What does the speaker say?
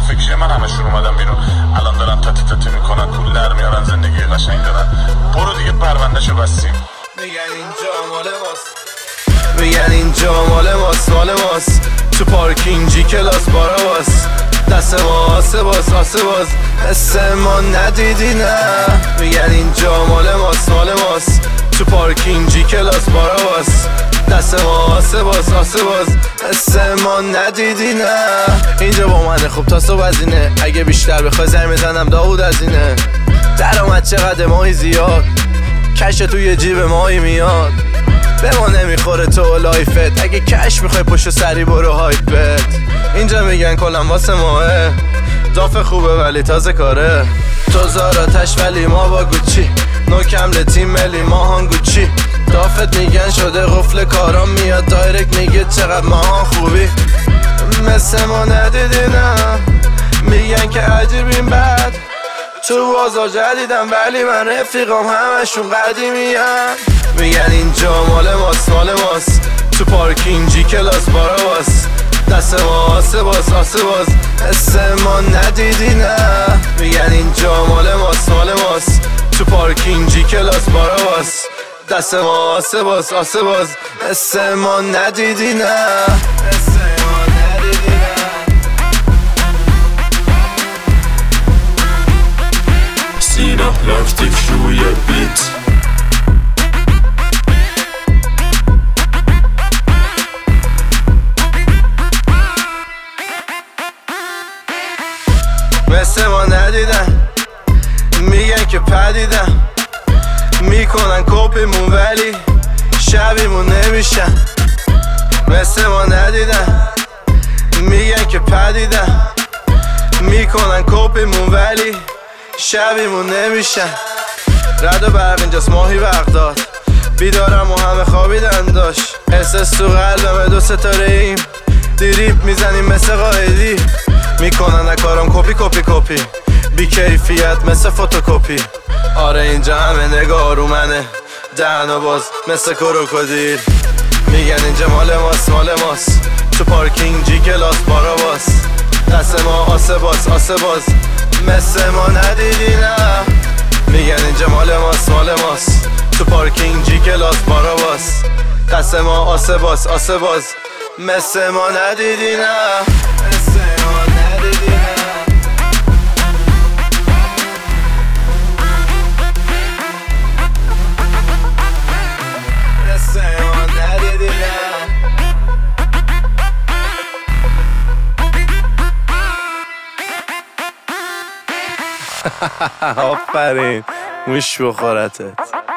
فکری من همشون اومدن بیرون، الان دارن تاتی میکنن، پول در میارن، زندگی قشنگ دارن. برو دیگه پروندهشو بستیم. میگن اینجا مال ماست، میگن اینجا مال ماست. تو پارکینگ جی کلاس باراواس، دست ما آسه باز حس ما ندیدی نه. میگن اینجا مال ماست. تو پارکینگ جی کلاس باراواس، دست ما آسه باز حس ما ندیدی نه. اینجا با منه خوب تا صبح از اینه، اگه بیشتر بخوای زنگ میزنم داود از اینه. درآمد چقدر ماهی زیاد، کش توی جیب ماهی میاد. به ما نمیخوره تو لایفت، اگه کش میخوای پشت سری برو هایپت. اینجا میگن کلم واسه ماه، داف خوبه ولی تازه کاره. تو زاراتش ولی ما با گوچی، نو کمل تیم ملی ماهان گوچی. دافت میگن شده قفل کارام، میاد دایرکت میگه چقدر ماهان خوبی. مثل ما ندیدی نه، میگن که عجیبیم بد. تو بازار جدیدم ولی من رفیقام همشون قدیمیم. میگن اینجا مال ماست. تو پارکینگ جی کلاس باراواس، دست ما آسه باز حس ما ندیدی نه. میگن اینجا مال ماست. تو پارکینگ جی کلاس باراواس، دست ما آسه باز حس ما ندیدی نه. سینا رفتیم روی بیت، مثل ما ندیدن، میگن که پدیدن، میکنن کپیمون ولی شبیمون نمیشن. مثل ما ندیدن، میگن که پدیدن، میکنن کپیمون ولی شبیمون نمیشن. رد و برق اینجاست ماهی وقت داد، بیدارم و همه خوابیدن داشت. احساس تو قلبم 2 ستاره ایم، دیریب میزنیم مثل قائدی. میکنن اکارم کپی بی کیفیت مثل فوتوکوپی. آره اینجا همه نگاه رو منه، دهنو باز مثل کروکودیل. میگن اینجا مال ماست. تو پارکینگ جی کلاس باراواس، دست ما آسه باز مثل ما ندیدی نه. میگن اینجا مال ماست. تو پارکینگ جی کلاس باراواس، دست ما آسه باز مثل ما ندیدی نه. آفرین موش بخورتت.